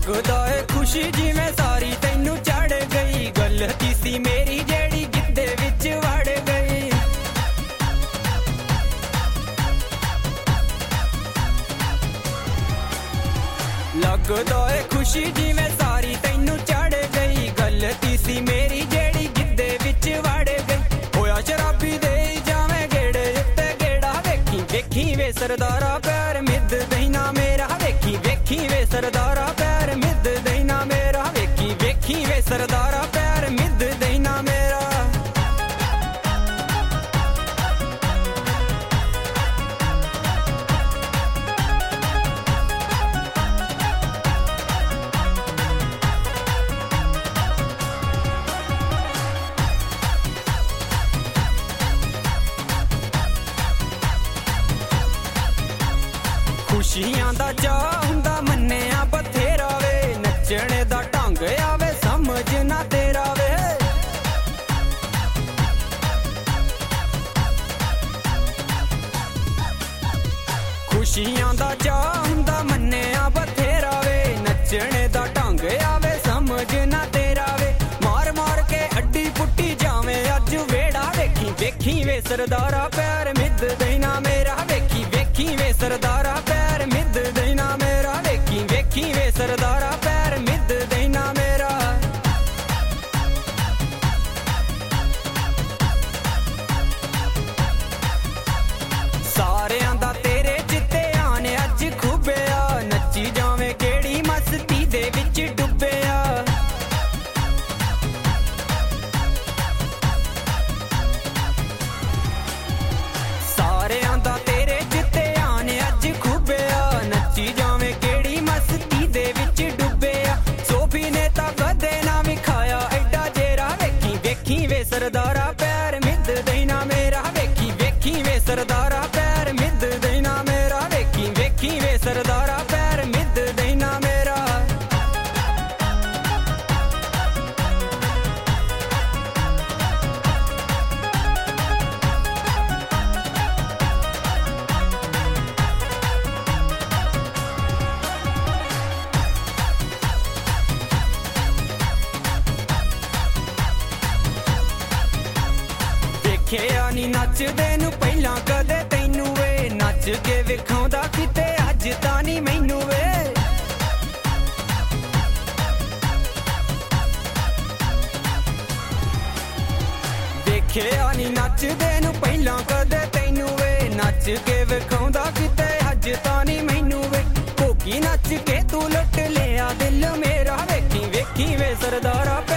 लगदा है खुशी जिवें सारी तैनू चढ़ गई, गलती सी मेरी जेड़ी गिद्धे विच वड़ गई। लगदा है खुशी जिवें सारी तैनू चढ़ गई, गलती सी मेरी जेड़ी गिद्धे विच वड़ गई। होया शराबी दे जावें गेड़े उत्ते गेड़ा, वेखी वेखी वे सरदारा पैर मिद देना मेरा, वेखी वेखी वे सरदारा पैर मिद देना मेरा, वेखी वेखी वे सरदारा पैर मिद देना मेरा। खुशियां दा चाह हुंदा मन्नेआ बथेरा वे, नच्चने दा ढंग आवे समझ ना तेरा वे। खुशियां दा चाह हुंदा मन्नेआ बथेरा वे, नच्चने दा ढंग आवे समझ ना तेरा वे। मार मार के अड्डी पुट्टी जावे अज वेड़ा, वेखी वेखी वे सरदारा पैर मिद देना मेरा, वेखी वेखी वे सरदारा पैर मिद देना मेरा, वेखी वेखी वे सरदारा पैर मिद देना मेरा। सारेयां दा तेरे चित्ते आने अज खुबिया, नच्ची जावे केड़ी मस्ती दे विच डुबिया। सारेयां दा तेरे चित्ते आने अज खुबिया, नच्ची जावे केड़ी मस्ती दे विच डुबिया। सोफी ने तां कदे ना विखाया एडा जेरा, वेखी वेखी वे सरदारा पैर मिद देना मेरा, वेखी वेखी वे सरदारा पैर मिद देना मेरा, वेखी वेखी वे सरदारा पैर मिद देना मेरा। देखिया नी नचदे नू पहला कदे तैनू वे, नच के विखाउंदा किते अज तां नी मैनू वे। देखिया नी नचदे नू पहला कदे तैनू वे, नच के विखाउंदा किते अज तां नी मैनू वे। भोगी नच के तू लुट लिया दिल मेरा, वेखी वेखी वे सरदारा